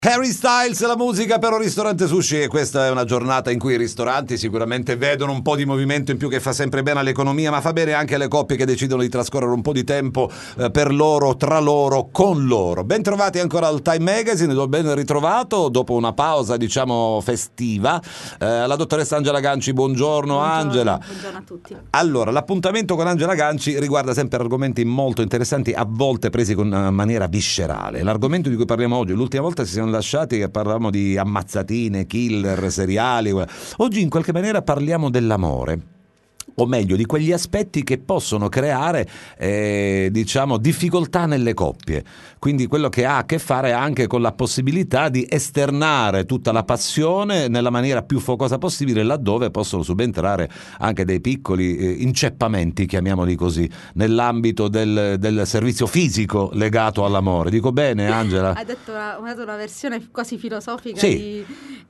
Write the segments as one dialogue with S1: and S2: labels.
S1: Harry Styles, la musica per un ristorante sushi, e questa è una giornata in cui i ristoranti sicuramente vedono un po' di movimento in più, che fa sempre bene all'economia, ma fa bene anche alle coppie che decidono di trascorrere un po' di tempo per loro, tra loro, con loro. Ben trovati ancora al Time Magazine, ben ritrovato dopo una pausa diciamo festiva. La dottoressa Angela Ganci, buongiorno. Angela.
S2: Buongiorno a tutti.
S1: Allora, l'appuntamento con Angela Ganci riguarda sempre argomenti molto interessanti, a volte presi con una maniera viscerale. L'argomento di cui parliamo oggi, l'ultima volta si siamo lasciati che parlavamo di ammazzatine, killer, seriali. Oggi in qualche maniera parliamo dell'amore, o meglio di quegli aspetti che possono creare diciamo difficoltà nelle coppie, quindi quello che ha a che fare anche con la possibilità di esternare tutta la passione nella maniera più focosa possibile, laddove possono subentrare anche dei piccoli inceppamenti, chiamiamoli così, nell'ambito del servizio fisico legato all'amore. Dico bene, Angela?
S2: Hai detto una versione quasi filosofica,
S1: sì.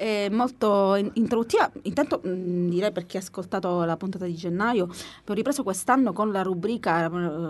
S2: Molto introduttiva. Intanto direi, per chi ha ascoltato la puntata di gennaio, ho ripreso quest'anno con la rubrica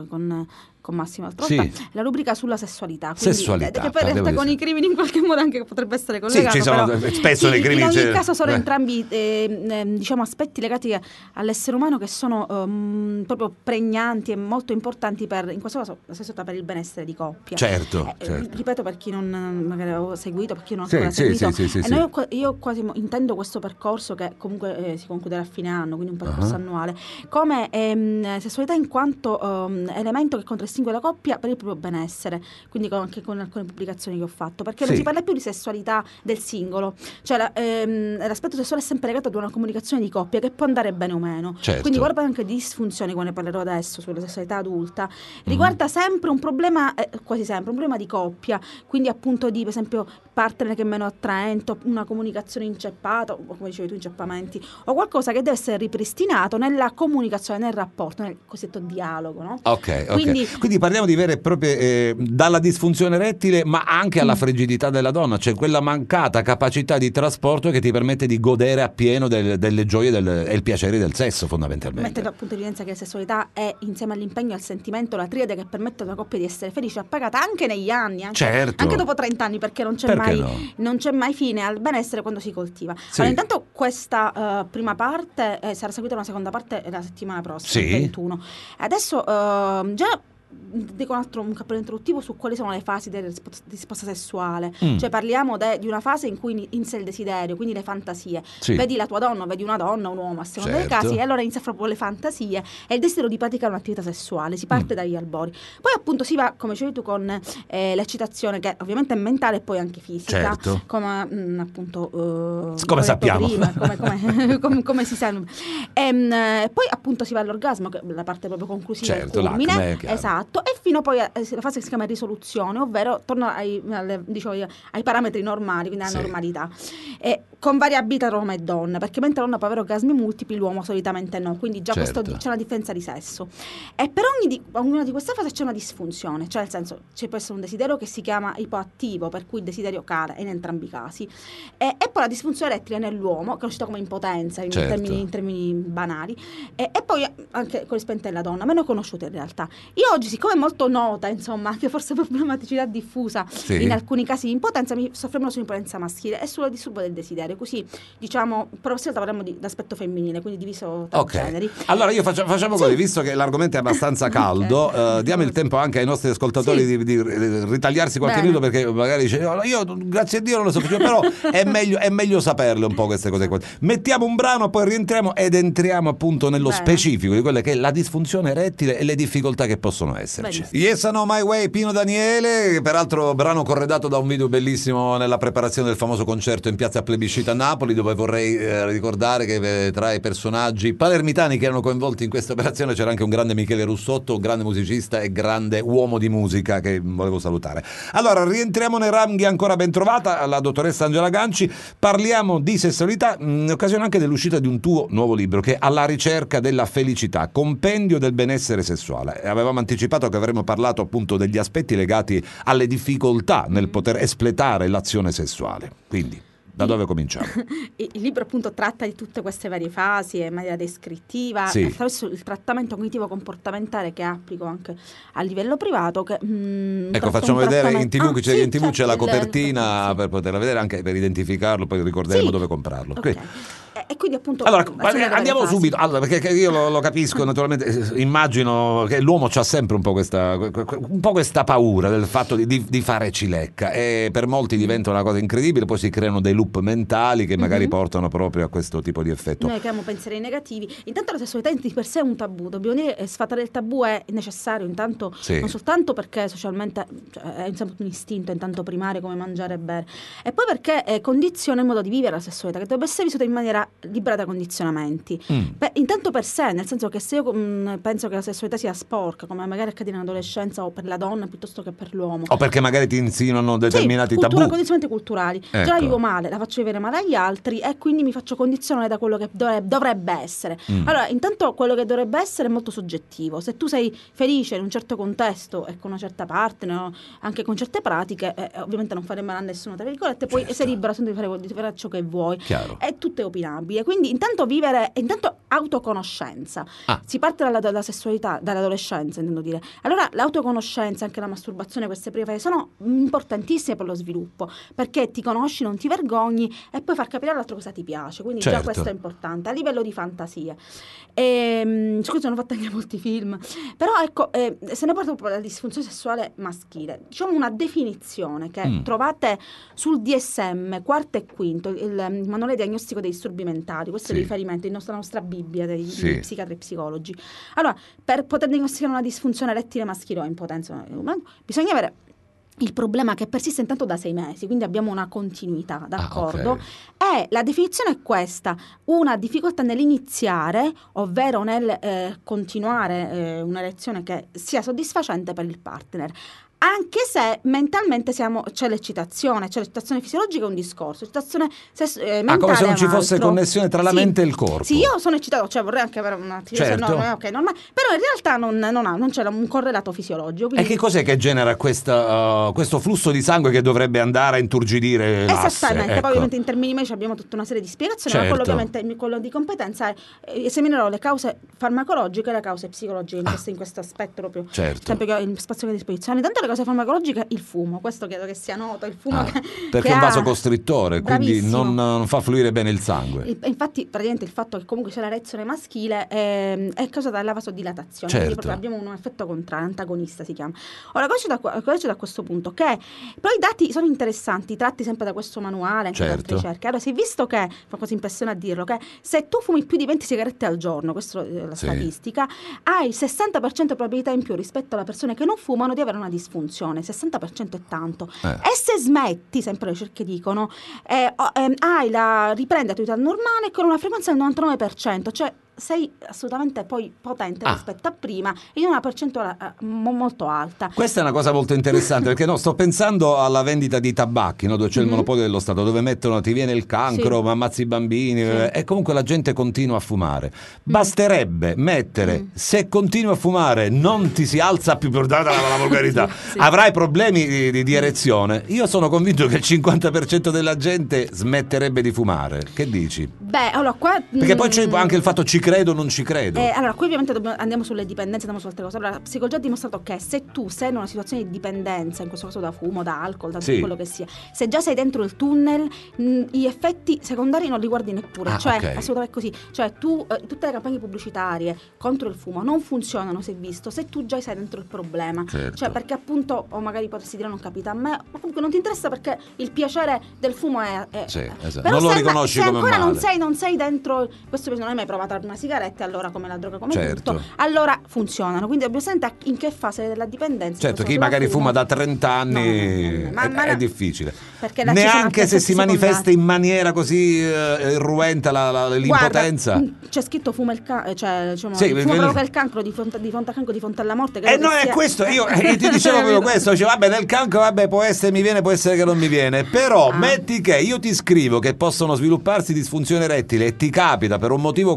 S2: con Massimo Altrotta, sì, la rubrica sulla sessualità,
S1: sessualità,
S2: che poi in realtà con i crimini in qualche modo anche potrebbe essere collegato.
S1: Sì, ci sono spesso nei crimini.
S2: In ogni caso sono entrambi diciamo aspetti legati all'essere umano che sono proprio pregnanti e molto importanti in questo caso la sessualità, per il benessere di coppia.
S1: Certo.
S2: Ripeto, per chi non magari ho seguito, per chi non ha ancora seguito, io quasi intendo questo percorso, che comunque si concluderà a fine anno, quindi un percorso annuale, come sessualità in quanto elemento che contraddistingue la coppia per il proprio benessere, quindi anche con alcune pubblicazioni che ho fatto, perché non si parla più di sessualità del singolo, cioè l'aspetto sessuale è sempre legato ad una comunicazione di coppia che può andare bene o meno, quindi guarda anche di disfunzioni, come ne parlerò adesso sulla sessualità adulta, riguarda sempre un problema, quasi sempre un problema di coppia, quindi appunto di, per esempio, partner che è meno attraente, una comunicazione inceppata, o come dicevi tu, inceppamenti, o qualcosa che deve essere ripristinato nella comunicazione, nel rapporto, nel cosiddetto dialogo, no?
S1: Quindi parliamo di vere e proprie dalla disfunzione erettile, ma anche alla frigidità della donna, cioè quella mancata capacità di trasporto che ti permette di godere appieno delle gioie e il piacere del sesso, fondamentalmente.
S2: Mettendo appunto evidenza che la sessualità è, insieme all'impegno e al sentimento, la triade che permette a una coppia di essere felice e appagata anche negli anni, anche dopo 30 anni, perché non c'è mai fine al benessere quando si coltiva. Allora, intanto questa prima parte sarà seguita una seconda parte la settimana prossima, il 21. Adesso già dico un cappello introduttivo su quali sono le fasi della risposta sessuale, cioè parliamo di una fase in cui inizia il desiderio, quindi le fantasie, vedi la tua donna, vedi una donna, un uomo a seconda dei casi, e allora inizia proprio le fantasie e il desiderio di praticare un'attività sessuale, si parte dagli albori, poi appunto si va, come dicevi tu, con l'eccitazione, che ovviamente è mentale e poi anche fisica, come appunto
S1: come sappiamo
S2: prima, come si sente, poi appunto si va all'orgasmo, che è la parte proprio conclusiva, il culmine, esatto, e fino poi alla fase che si chiama risoluzione, ovvero torna ai parametri normali, quindi alla normalità, con variabilità tra uomo e donna, perché mentre la donna può avere orgasmi multipli, l'uomo solitamente no, quindi già questo c'è una differenza di sesso, e per ognuna di queste fasi c'è una disfunzione, cioè nel senso c'è può essere un desiderio che si chiama ipoattivo, per cui il desiderio cala in entrambi i casi, e poi la disfunzione erettile nell'uomo, che è uscita come impotenza in termini banali, e poi anche corrispondente alla donna, meno conosciuta in realtà. Io oggi, siccome è molto nota, insomma, che forse problematicità diffusa in alcuni casi di impotenza, mi soffermo sull'impotenza maschile e sulla disturbo del desiderio, così diciamo, però parliamo di aspetto femminile, quindi diviso tra generi.
S1: Allora io facciamo così, visto che l'argomento è abbastanza caldo, diamo il tempo anche ai nostri ascoltatori di ritagliarsi qualche minuto, perché magari dice io grazie a Dio non lo so, però è meglio saperle un po' queste cose qua. Mettiamo un brano, poi rientriamo ed entriamo appunto nello specifico di quelle che è la disfunzione erettile e le difficoltà che possono esserci. Yes I Know My Way, Pino Daniele, peraltro brano corredato da un video bellissimo nella preparazione del famoso concerto in piazza Plebiscita a Napoli, dove vorrei ricordare che tra i personaggi palermitani che erano coinvolti in questa operazione c'era anche un grande Michele Russotto, un grande musicista e grande uomo di musica, che volevo salutare. Allora rientriamo nei ranghi, ancora ben trovata la dottoressa Angela Ganci, parliamo di sessualità in occasione anche dell'uscita di un tuo nuovo libro, che è Alla ricerca della felicità, compendio del benessere sessuale. Avevamo anticipato che avremmo parlato appunto degli aspetti legati alle difficoltà nel poter espletare l'azione sessuale, quindi Da dove cominciamo?
S2: Il libro appunto tratta di tutte queste varie fasi in maniera descrittiva, attraverso il trattamento cognitivo-comportamentale che applico anche a livello privato. Che,
S1: ecco, facciamo vedere in TV, in TV c'è la copertina per poterla vedere, anche per identificarlo, poi ricorderemo dove comprarlo.
S2: Okay. E quindi appunto
S1: allora andiamo subito, perché io lo capisco naturalmente, immagino che l'uomo c'ha sempre un po' questa paura del fatto di fare cilecca, e per molti diventa una cosa incredibile, poi si creano dei loop mentali che magari portano proprio a questo tipo di effetto.
S2: Noi abbiamo pensieri negativi. Intanto la sessualità di per sé è un tabù, dobbiamo dire, sfatare il tabù è necessario, intanto non soltanto perché socialmente è un istinto intanto primario come mangiare e bere, e poi perché condiziona il modo di vivere la sessualità, che dovrebbe essere vissuta in maniera libera da condizionamenti. Intanto per sé, nel senso che se io penso che la sessualità sia sporca, come magari accade in adolescenza o per la donna piuttosto che per l'uomo,
S1: o perché magari ti insinuano determinati tabù,
S2: condizionamenti culturali, già la vivo male, la faccio vivere male agli altri e quindi mi faccio condizionare da quello che dovrebbe essere. Allora, intanto quello che dovrebbe essere è molto soggettivo. Se tu sei felice in un certo contesto e con una certa partner, anche con certe pratiche, ovviamente non fare male a nessuno, tra virgolette, poi sei libero di fare ciò che vuoi.
S1: Chiaro.
S2: È tutto opinabile. Quindi intanto autoconoscenza. Si parte dalla sessualità, dall'adolescenza, intendo dire. Allora l'autoconoscenza, anche la masturbazione, queste prime fasi sono importantissime per lo sviluppo, perché ti conosci, non ti vergogni e puoi far capire all'altro cosa ti piace. Quindi già questo è importante a livello di fantasie. Scusa, hanno fatto anche molti film, però ecco, se ne parla proprio della disfunzione sessuale maschile, diciamo una definizione che trovate sul DSM quarto e quinto, il manuale diagnostico dei disturbi mentali. Questo è il riferimento, la nostra Bibbia dei psichiatri e psicologi. Allora, per poter diagnosticare una disfunzione erettile maschile o impotenza, bisogna avere il problema che persiste intanto da 6 mesi, quindi abbiamo una continuità, d'accordo? E la definizione è questa: una difficoltà nell'iniziare, ovvero nel continuare un'erezione che sia soddisfacente per il partner. Anche se mentalmente c'è l'eccitazione fisiologica è un discorso, l'eccitazione mentale
S1: come se non ci fosse connessione tra la mente e il corpo.
S2: Sì, io sono eccitato, cioè vorrei anche avere un'attività normale, però in realtà non c'è un correlato fisiologico. Quindi...
S1: E che cos'è che genera questo flusso di sangue che dovrebbe andare a inturgidire l'asse?
S2: Esattamente, poi ovviamente in termini medici abbiamo tutta una serie di spiegazioni, ma quello ovviamente quello di competenza è esaminerò le cause farmacologiche e le cause psicologiche in questo aspetto proprio, sempre che ho il spazio a disposizione. Tanto le cose farmacologiche, il fumo, questo credo che sia noto, il fumo
S1: perché è un vasocostrittore, quindi non fa fluire bene il sangue.
S2: Infatti praticamente il fatto che comunque c'è l'erezione maschile è causata dalla vasodilatazione, quindi proprio abbiamo un effetto contrario, antagonista si chiama. Ora cosa c'è da questo punto? Che però i dati sono interessanti, tratti sempre da questo manuale, anche da altre ricerche. Allora si è visto che, fa quasi impressione a dirlo, che se tu fumi più di 20 sigarette al giorno, questa è la statistica, hai il 60% di probabilità in più rispetto alle persone che non fumano di avere una disfunzione. 60% è tanto. E se smetti, sempre le ricerche dicono, riprendi l'attività normale con una frequenza del 99%, cioè sei assolutamente poi potente rispetto a prima, in una percentuale molto alta.
S1: Questa è una cosa molto interessante, perché sto pensando alla vendita di tabacchi, dove c'è il monopolio dello Stato, dove mettono ti viene il cancro, ma ammazzi i bambini, e comunque la gente continua a fumare. Basterebbe mettere, se continui a fumare non ti si alza più, perdonate la volgarità, avrai problemi di erezione. Io sono convinto che il 50% della gente smetterebbe di fumare. Che dici?
S2: Beh, allora qua
S1: perché poi c'è anche il fatto ci credo o non ci credo.
S2: Allora, qui ovviamente andiamo sulle dipendenze, andiamo su altre cose. Allora, la psicologia ha dimostrato che se tu sei in una situazione di dipendenza, in questo caso da fumo, da alcol, da quello che sia, se già sei dentro il tunnel, gli effetti secondari non li guardi neppure. Assolutamente così. Cioè, tutte le campagne pubblicitarie contro il fumo non funzionano, si è visto, se tu già sei dentro il problema. Cioè, perché appunto, o magari potresti dire non capita a me, o comunque non ti interessa perché il piacere del fumo è
S1: esatto.
S2: Però
S1: non lo riconosci come
S2: male. Se ancora non sei dentro questo, non hai mai provato una sigaretta, allora come la droga, come tutto, allora funzionano. Quindi dobbiamo sapere in che fase della dipendenza.
S1: Certo, chi magari fuma da 30 anni è difficile.
S2: Perché
S1: neanche se si manifesta in maniera così irruenta l'impotenza.
S2: Guarda, c'è scritto fumo provoca il cancro, di fronte al cancro, di fronte alla morte.
S1: È questo, io ti dicevo proprio questo, dicevo, nel cancro può essere mi viene, può essere che non mi viene, però metti che io ti scrivo che possono svilupparsi disfunzione erettile e ti capita per un motivo qualunque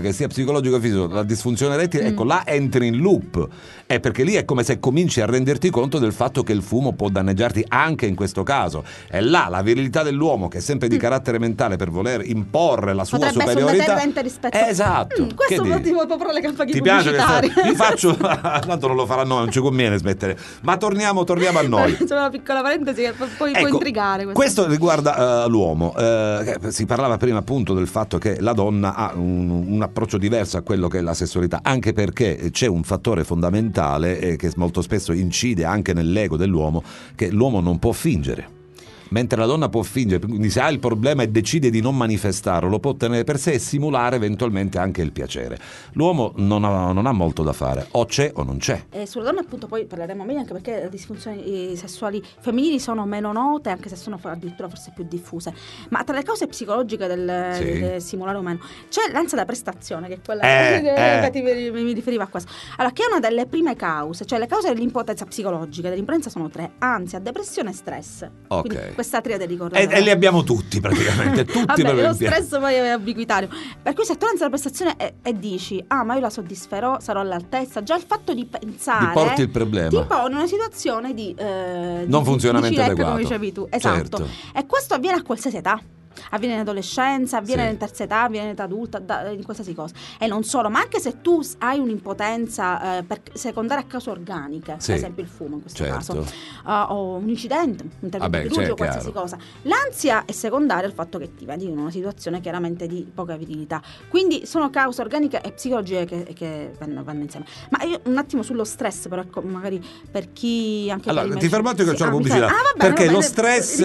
S1: che sia psicologico o fisico, la disfunzione erettile, ecco, là entri in loop, perché lì è come se cominci a renderti conto del fatto che il fumo può danneggiarti anche in questo caso. È là la virilità dell'uomo, che è sempre di carattere mentale, per voler imporre la sua
S2: potrebbe
S1: superiorità.
S2: Rispetto...
S1: Esatto.
S2: Questo è un motivo proprio le campagne
S1: ti
S2: pubblicitarie.
S1: Piace? Li faccio, tanto non lo faranno, non ci conviene smettere. Ma torniamo a noi.
S2: C'è una piccola parentesi che poi può intrigare.
S1: Questo riguarda l'uomo. Si parlava prima appunto del fatto che la donna ha un approccio diverso a quello che è la sessualità, anche perché c'è un fattore fondamentale che molto spesso incide anche nell'ego dell'uomo, che l'uomo non può fingere. Mentre la donna può fingere, quindi se ha il problema e decide di non manifestarlo, lo può tenere per sé e simulare eventualmente anche il piacere. L'uomo non ha molto da fare, o c'è o non c'è.
S2: Sulla donna appunto poi parleremo meglio, anche perché le disfunzioni sessuali femminili sono meno note, anche se sono addirittura forse più diffuse. Ma tra le cause psicologiche del simulare umano c'è l'ansia da prestazione, che è quella che mi riferiva a questo. Allora, che è una delle prime cause, cioè le cause dell'impotenza psicologica, dell'impotenza sono 3: ansia, depressione e stress.
S1: Ok.
S2: Quindi, questa triade ricorda.
S1: E li abbiamo tutti praticamente, tutti.
S2: Vabbè, lo stress poi è ubiquitario. Per cui se tu lanci la prestazione e dici ma io la soddisferò, sarò all'altezza, già il fatto di pensare
S1: ti porti il problema,
S2: ti pone in una situazione di
S1: non funzionamento adeguato,
S2: come dicevi tu. Esatto.
S1: Certo.
S2: E questo avviene a qualsiasi età. Avviene in adolescenza, avviene in terza età, avviene in età adulta, in qualsiasi cosa. E non solo, ma anche se tu hai un'impotenza secondaria a cause organiche, per esempio il fumo in questo caso, o un incidente, un intervento chirurgico, qualsiasi cosa. L'ansia è secondaria al fatto che ti vedi in una situazione chiaramente di poca virilità. Quindi sono cause organiche e psicologiche che vanno insieme. Ma io un attimo sullo stress, però ecco, magari per chi anche
S1: allora ti fermate che c'è la pubblicità, perché lo stress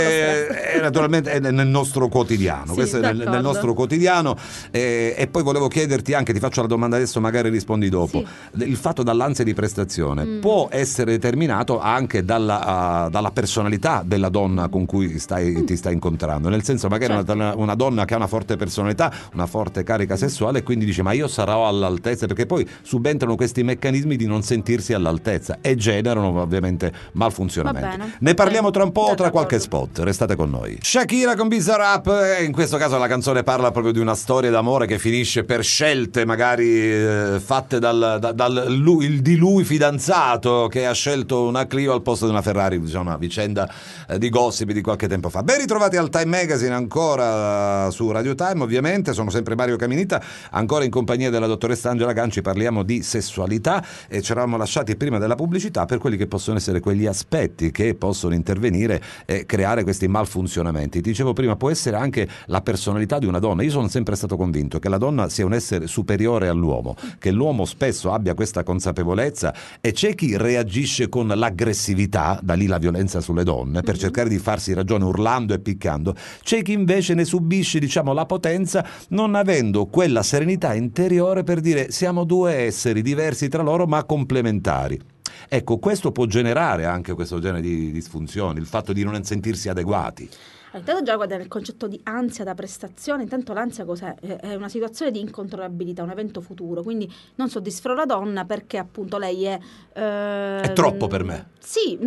S1: è naturalmente è nel nostro quotidiano, questo è nel nostro quotidiano, e poi volevo chiederti anche, ti faccio la domanda adesso, magari rispondi dopo, il fatto dall'ansia di prestazione può essere determinato anche dalla personalità della donna con cui ti stai incontrando, nel senso magari una donna che ha una forte personalità, una forte carica sessuale, e quindi dice ma io sarò all'altezza, perché poi subentrano questi meccanismi di non sentirsi all'altezza e generano ovviamente malfunzionamenti. Ne parliamo tra un po', tra qualche spot, restate con noi. Shakira con Bizarrap, in questo caso la canzone parla proprio di una storia d'amore che finisce per scelte magari fatte di lui fidanzato, che ha scelto una Clio al posto di una Ferrari, diciamo una vicenda di gossip di qualche tempo fa. Ben ritrovati al Time Magazine, ancora su Radio Time, ovviamente sono sempre Mario Caminita, ancora in compagnia della dottoressa Angela Ganci. Parliamo di sessualità e ci eravamo lasciati prima della pubblicità per quelli che possono essere quegli aspetti che possono intervenire e creare questi malfunzionamenti. Ti dicevo prima, può essere anche la personalità di una donna. Io sono sempre stato convinto che la donna sia un essere superiore all'uomo, che l'uomo spesso abbia questa consapevolezza, e c'è chi reagisce con l'aggressività, da lì la violenza sulle donne, per cercare di farsi ragione urlando e piccando. C'è chi invece ne subisce, diciamo, la potenza, non avendo quella serenità interiore per dire siamo due esseri diversi tra loro ma complementari. Ecco, questo può generare anche questo genere di disfunzioni, il fatto di non sentirsi adeguati.
S2: Intanto già guarda nel concetto di ansia da prestazione, intanto l'ansia cos'è? È una situazione di incontrollabilità, un evento futuro, quindi non soddisferò la donna perché appunto lei è
S1: troppo per me.
S2: Sì,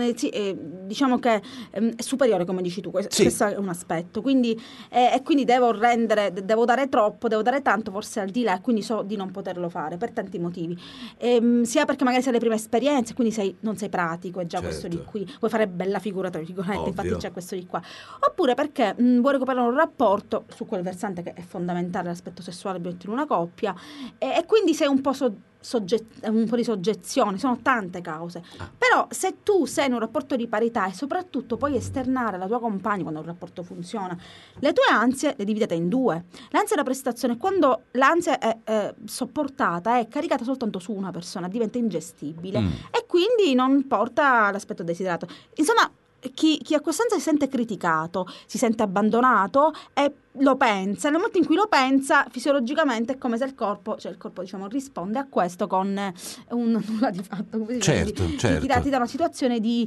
S2: diciamo che è superiore, come dici tu, questo è un aspetto, quindi quindi devo dare troppo, devo dare tanto, forse al di là, e quindi so di non poterlo fare per tanti motivi, sia perché magari sei le prime esperienze, quindi non sei pratico, è già questo di qui, vuoi fare bella figura tra virgolette, infatti c'è questo di qua, oppure perché vuoi recuperare un rapporto su quel versante che è fondamentale, l'aspetto sessuale in una coppia, e quindi sei un po' un po' di soggezione, sono tante cause. Però se tu sei in un rapporto di parità e soprattutto puoi esternare alla tua compagna, quando un rapporto funziona, le tue ansie le dividete in due. L'ansia da prestazione, quando l'ansia è sopportata, è caricata soltanto su una persona, diventa ingestibile e quindi non porta all'aspetto desiderato. Insomma, chi a quest'ansia si sente criticato, si sente abbandonato e lo pensa, nel momento in cui lo pensa fisiologicamente è come se il corpo diciamo risponde a questo con un nulla di fatto, come
S1: certo.
S2: Ti da una situazione di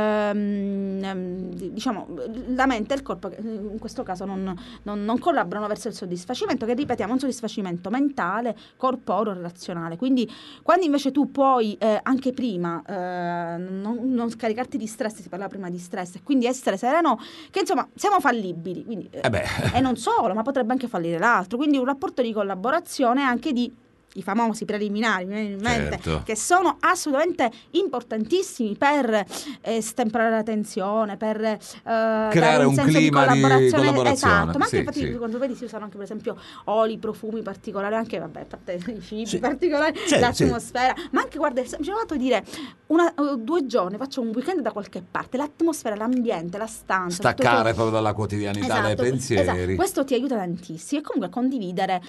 S2: diciamo la mente e il corpo in questo caso non collaborano verso il soddisfacimento, che ripetiamo è un soddisfacimento mentale, corporeo, relazionale. Quindi quando invece tu puoi anche prima non scaricarti di stress, si parla prima di stress, e quindi essere sereno, che insomma siamo fallibili, quindi, e non solo, ma potrebbe anche fallire l'altro. Quindi un rapporto di collaborazione anche di i famosi preliminari, mi viene in mente,
S1: certo,
S2: che sono assolutamente importantissimi per stemperare la tensione, per
S1: creare un
S2: senso
S1: clima
S2: di collaborazione.
S1: Esatto,
S2: ma anche infatti quando vedi si usano anche per esempio oli, profumi particolari, anche vabbè, a parte i cibi particolari, l'atmosfera, ma anche guarda, mi sono fatto dire 2 giorni, faccio un weekend da qualche parte, l'atmosfera, l'ambiente, la stanza,
S1: staccare proprio dalla quotidianità, dai pensieri.
S2: Esatto. Questo ti aiuta tantissimo, e comunque condividere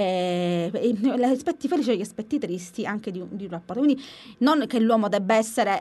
S2: gli aspetti felici e gli aspetti tristi anche di un rapporto. Quindi non che l'uomo debba essere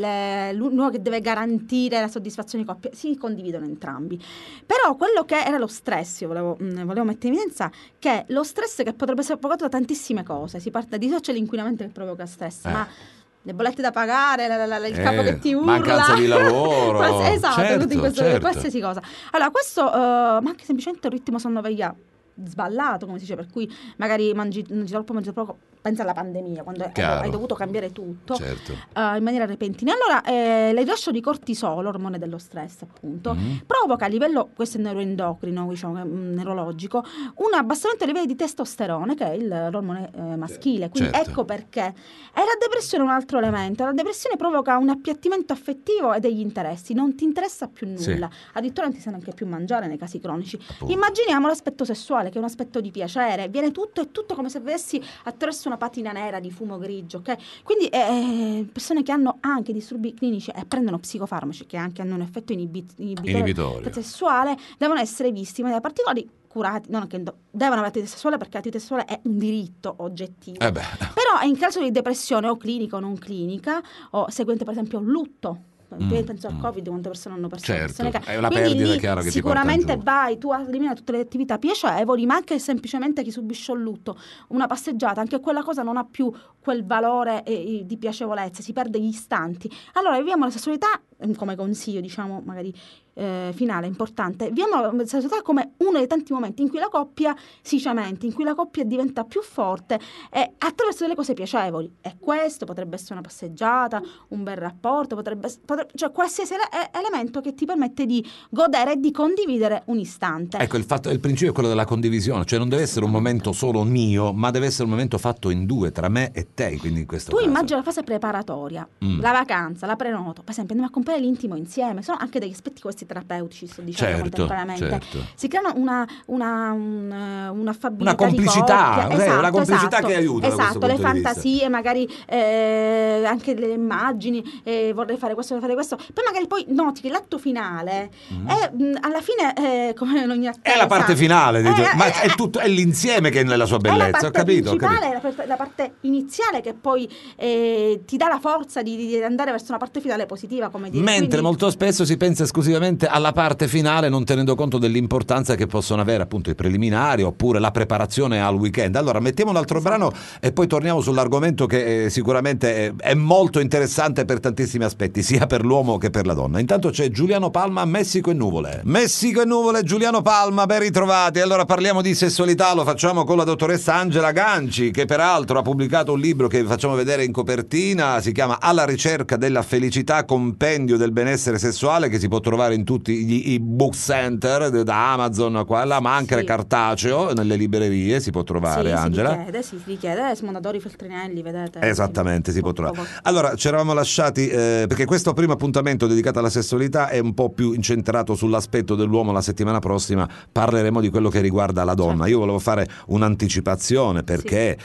S2: l'uomo che deve garantire la soddisfazione di coppia, si condividono entrambi. Però quello che era lo stress, io volevo mettere in evidenza che lo stress che potrebbe essere provocato da tantissime cose, si parte di c'è l'inquinamento che provoca stress, ma le bollette da pagare, il capo che ti urla,
S1: mancanza di lavoro,
S2: esatto, tutti
S1: certo.
S2: qualsiasi cosa. Allora questo, ma anche semplicemente un ritmo sonno-veglia sballato, come si dice, per cui magari mangi troppo, pensa alla pandemia, quando hai dovuto cambiare tutto,
S1: certo,
S2: in maniera repentina. Allora il rilascio di cortisolo, ormone dello stress appunto, provoca a livello, questo è neuroendocrino, diciamo, neurologico, un abbassamento dei livelli di testosterone, che è l'ormone maschile. Quindi ecco perché. E la depressione è un altro elemento. La depressione provoca un appiattimento affettivo e degli interessi, non ti interessa più nulla, addirittura non ti sa neanche più mangiare nei casi cronici. Appunto. Immaginiamo l'aspetto sessuale, che è un aspetto di piacere, viene tutto come se vedessi attraverso una patina nera di fumo grigio, ok? Quindi persone che hanno anche disturbi clinici e prendono psicofarmaci che anche hanno un effetto inibitore sessuale, devono essere visti in maniera particolare, curati, non che devono avere attività sessuale, perché l'attività sessuale è un diritto oggettivo. Però in caso di depressione o clinica o non clinica, o seguente per esempio un lutto, penso al Covid, quante persone hanno perso persone,
S1: è una perdita, è chiaro che
S2: sicuramente tu elimini tutte le attività piacevoli, ma anche semplicemente chi subisce un lutto, una passeggiata, anche quella cosa non ha più quel valore di piacevolezza, si perde gli istanti. Allora viviamo la sessualità, come consiglio, diciamo, magari finale importante, viviamo la sessualità come uno dei tanti momenti in cui la coppia si cementa, in cui la coppia diventa più forte attraverso delle cose piacevoli, e questo potrebbe essere una passeggiata, un bel rapporto, cioè qualsiasi elemento che ti permette di godere e di condividere un istante.
S1: Ecco, il principio è quello della condivisione, cioè non deve essere un momento solo mio, ma deve essere un momento fatto in due, tra me e te. Quindi in questo caso
S2: immagina la fase preparatoria, la vacanza, la prenoto, per esempio andiamo a comprare l'intimo insieme, sono anche degli aspetti questi terapeutici, sto dicendo, contemporaneamente. Si creano un'affabilità,
S1: una complicità,
S2: di coppia.
S1: Una complicità che aiuta.
S2: Esatto, le fantasie, magari anche le immagini, vorrei fare questo, vorrei fare questo. Poi magari noti che l'atto finale è alla fine come in ogni attesa,
S1: è la parte finale, ma è tutto, è l'insieme che è nella sua bellezza, ho capito.
S2: La parte iniziale che poi ti dà la forza di andare verso una parte finale positiva, come dire.
S1: Mentre molto spesso si pensa esclusivamente alla parte finale, non tenendo conto dell'importanza che possono avere appunto i preliminari oppure la preparazione al weekend. Allora mettiamo un altro brano e poi torniamo sull'argomento che sicuramente è molto interessante per tantissimi aspetti, sia per l'uomo che per la donna. Intanto c'è Giuliano Palma, Messico e nuvole. Messico e nuvole, Giuliano Palma, ben ritrovati. Allora parliamo di sessualità, lo facciamo con la dottoressa Angela Ganci, che peraltro ha pubblicato un libro che vi facciamo vedere in copertina, si chiama Alla ricerca della felicità, compendio del benessere sessuale, che si può trovare in tutti i book center, da Amazon qua e là, ma anche cartaceo nelle librerie si può trovare. Angela,
S2: si richiede Mondadori, Feltrinelli, vedete,
S1: esattamente, si può trovare. Allora ci eravamo lasciati perché questo primo appuntamento dedicato alla sessualità è un po' più incentrato sull'aspetto dell'uomo. La settimana prossima parleremo di quello che riguarda la donna. Io volevo fare un'anticipazione perché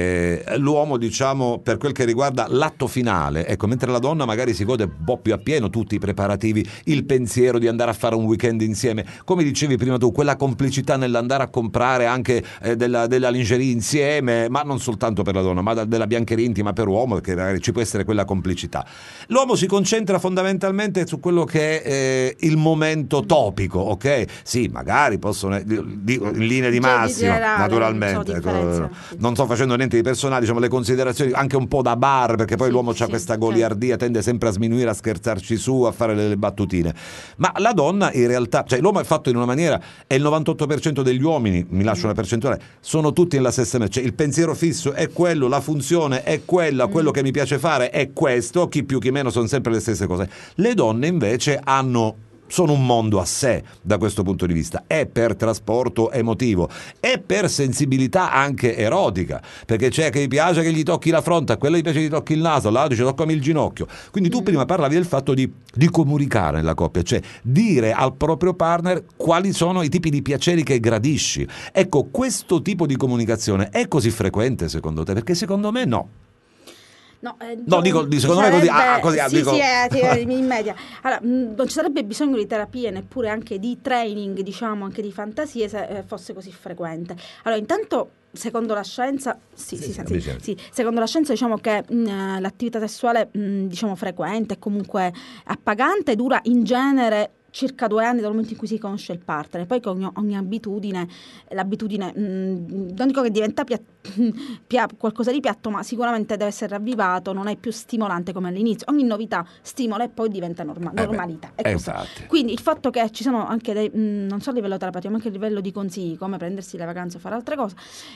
S1: l'uomo, diciamo, per quel che riguarda l'atto finale, ecco, mentre la donna magari si gode un po' più appieno tutti i preparativi, il pensiero di andare a fare un weekend insieme, come dicevi prima tu, quella complicità nell'andare a comprare anche della lingerie insieme, ma non soltanto per la donna, ma della biancheria intima per uomo, perché magari ci può essere quella complicità. L'uomo si concentra fondamentalmente su quello che è il momento topico, ok? Sì, magari possono in linea di massima, naturalmente, non sto facendo niente di personale, diciamo le considerazioni anche un po' da bar, perché poi l'uomo ha questa goliardia, tende sempre a sminuire, a scherzarci su, a fare le battutine. Ma la donna in realtà, cioè l'uomo è fatto in una maniera, e il 98% degli uomini, mi lascio una percentuale, sono tutti nella stessa maniera, cioè il pensiero fisso è quello, la funzione è quella, quello che mi piace fare è questo, chi più chi meno sono sempre le stesse cose. Le donne invece hanno sono un mondo a sé da questo punto di vista, è per trasporto emotivo, è per sensibilità anche erotica, perché c'è che gli piace che gli tocchi la fronte, a quello gli piace che gli tocchi il naso, all'altro dice toccami il ginocchio. Quindi tu prima parlavi del fatto di comunicare nella coppia, cioè dire al proprio partner quali sono i tipi di piaceri che gradisci. Ecco, questo tipo di comunicazione è così frequente secondo te? Perché secondo me no.
S2: No,
S1: dico, secondo me così
S2: sì,
S1: dico...
S2: in media. Allora, non ci sarebbe bisogno di terapie, neppure anche di training, diciamo, anche di fantasie, se fosse così frequente. Allora, intanto, secondo la scienza, secondo la scienza, diciamo che l'attività sessuale, diciamo, frequente e comunque appagante dura in genere circa 2 anni dal momento in cui si conosce il partner. Poi con ogni abitudine, l'abitudine non dico che diventa qualcosa di piatto, ma sicuramente deve essere ravvivato, non è più stimolante come all'inizio. Ogni novità stimola e poi diventa normalità.
S1: Esatto.
S2: Quindi il fatto che ci sono anche dei, non solo a livello terapeutico, ma anche a livello di consigli, come prendersi le vacanze o fare altre cose,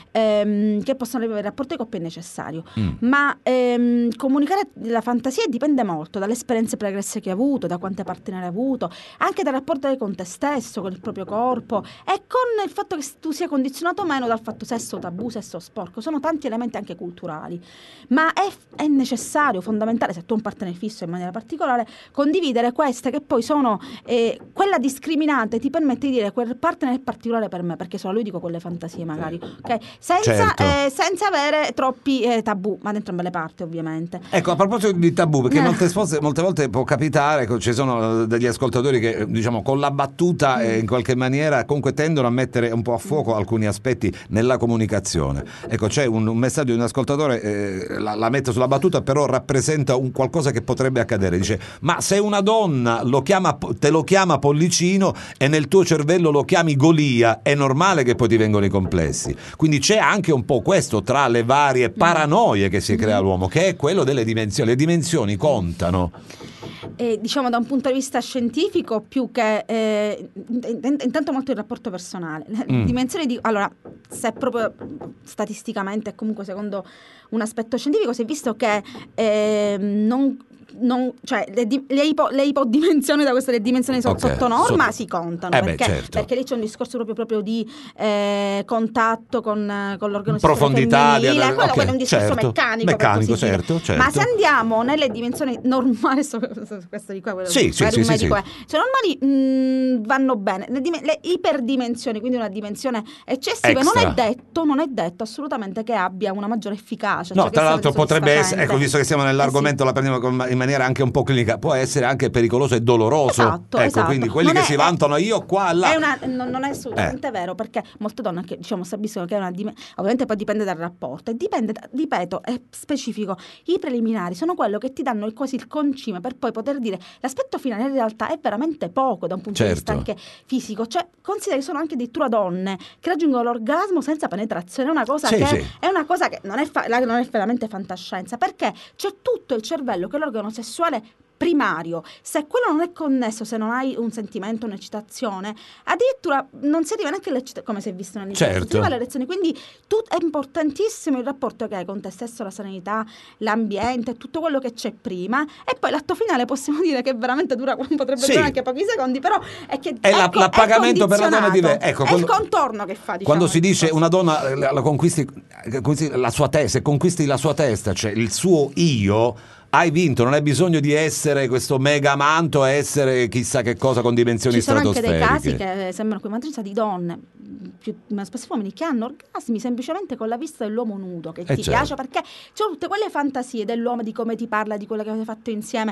S2: che possono avere rapporto di coppia è necessario. Ma comunicare la fantasia dipende molto dall'esperienze pregresse che hai avuto, da quante partner hai avuto, anche dal rapporto con te stesso, con il proprio corpo e con il fatto che tu sia condizionato o meno dal fatto sesso tabù, sesso sporco. Sono tanti elementi anche culturali, ma è necessario, fondamentale, se tu hai un partner fisso in maniera particolare, condividere queste che poi sono quella discriminante ti permette di dire quel partner è particolare per me perché solo lui dico quelle fantasie magari, okay? Senza avere troppi tabù, ma da entrambe le parti ovviamente.
S1: Ecco, a proposito di tabù, perché molte volte può capitare, ci sono degli ascoltatori che diciamo con la battuta in qualche maniera comunque tendono a mettere un po' a fuoco alcuni aspetti nella comunicazione. Ecco, c'è un messaggio di un ascoltatore, la mette sulla battuta, però rappresenta un qualcosa che potrebbe accadere. Dice: ma se una donna te lo chiama pollicino e nel tuo cervello lo chiami Golia, è normale che poi ti vengono i complessi. Quindi c'è anche un po' questo tra le varie paranoie che si crea l'uomo, che è quello delle dimensioni. Le dimensioni contano.
S2: Diciamo da un punto di vista scientifico più che intanto molto il rapporto personale, le dimensioni allora, se proprio statisticamente e comunque secondo un aspetto scientifico si è visto che cioè le ipodimensioni da queste dimensioni sotto norma si contano perché lì c'è un discorso proprio di contatto con l'organo
S1: profondità
S2: femminile, quello è un discorso meccanico
S1: certo.
S2: Ma se andiamo nelle dimensioni normali, questo di qua,
S1: sì.
S2: Cioè normali vanno bene le iperdimensioni, quindi una dimensione eccessiva non è detto assolutamente che abbia una maggiore efficacia,
S1: no,
S2: cioè
S1: tra l'altro potrebbe essere, ecco, visto che siamo nell'argomento, la prendiamo in maniera anche un po' clinica, può essere anche pericoloso e doloroso. Esatto. Quindi quelli che si vantano io qua là
S2: non è assolutamente vero, perché molte donne che diciamo stabiliscono che è ovviamente poi dipende dal rapporto e dipende, ripeto, è specifico. I preliminari sono quello che ti danno quasi il concime per poi poter dire l'aspetto finale in realtà è veramente poco da un punto di vista anche fisico, cioè considera che sono anche addirittura donne che raggiungono l'orgasmo senza penetrazione, è una cosa è una cosa che non è veramente fantascienza, perché c'è tutto il cervello che è l'organo sessuale primario. Se quello non è connesso, se non hai un sentimento, un'eccitazione, addirittura non si arriva neanche all'eccitazione, come si è visto nell'inizio, si arriva alle erezioni. Quindi è importantissimo il rapporto che hai con te stesso, la serenità, l'ambiente, tutto quello che c'è prima, e poi l'atto finale possiamo dire che veramente potrebbe durare anche pochi secondi, però è che
S1: l'appagamento per la donna è
S2: il contorno che fa, diciamo,
S1: quando si dice una donna la conquisti la sua testa, conquisti la sua testa, cioè il suo io, hai vinto, non hai bisogno di essere questo mega amanto, essere chissà che cosa con dimensioni stratosferiche.
S2: Ci sono anche dei casi che sembrano qui maggioranza di donne, ma spesso uomini, che hanno orgasmi semplicemente con la vista dell'uomo nudo, che ti piace, perché c'è tutte quelle fantasie dell'uomo, di come ti parla, di quello che avete fatto insieme.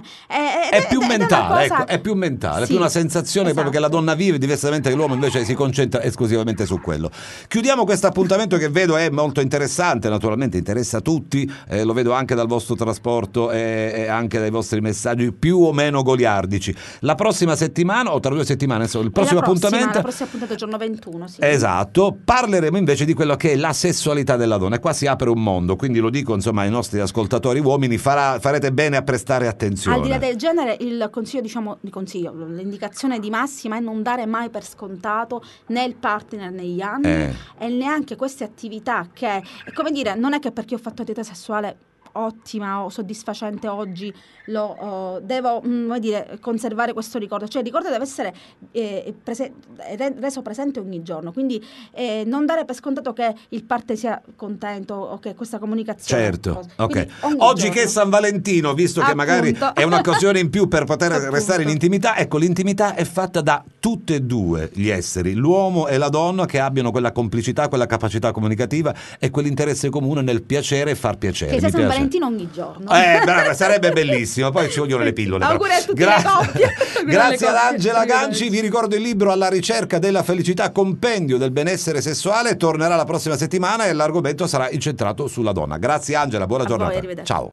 S1: È più mentale, è più mentale, è più una sensazione proprio che la donna vive, diversamente che l'uomo invece si concentra esclusivamente su quello. Chiudiamo questo appuntamento che vedo è molto interessante, naturalmente interessa a tutti, lo vedo anche dal vostro trasporto e anche dai vostri messaggi più o meno goliardici. La prossima settimana o tra 2 settimane, il prossimo appuntamento,
S2: la prossima puntata giorno 21, sì.
S1: Esatto, parleremo invece di quello che è la sessualità della donna, e qua si apre un mondo, quindi lo dico insomma ai nostri ascoltatori uomini, farete bene a prestare attenzione.
S2: Al di là del genere, il consiglio, l'indicazione di massima è non dare mai per scontato né il partner negli anni e neanche queste attività che, come dire, non è che perché ho fatto attività sessuale ottima o soddisfacente oggi devo conservare questo ricordo. Cioè il ricordo deve essere reso presente ogni giorno, quindi non dare per scontato che il parte sia contento o che questa comunicazione.
S1: Certo, ok. Oggi che è San Valentino, visto che magari è un'occasione in più per poter restare in intimità, ecco, l'intimità è fatta da tutte e due gli esseri, l'uomo e la donna, che abbiano quella complicità, quella capacità comunicativa e quell'interesse comune nel piacere e far piacere.
S2: Che sia San Valentino ogni giorno.
S1: Brava, sarebbe bellissimo. Poi ci vogliono le pillole.
S2: Auguri a tutte le coppie.
S1: Grazie ad Angela Ganci. Vi ricordo il libro Alla ricerca della felicità, compendio del benessere sessuale. Tornerà la prossima settimana e l'argomento sarà incentrato sulla donna. Grazie Angela, buona giornata. Ciao.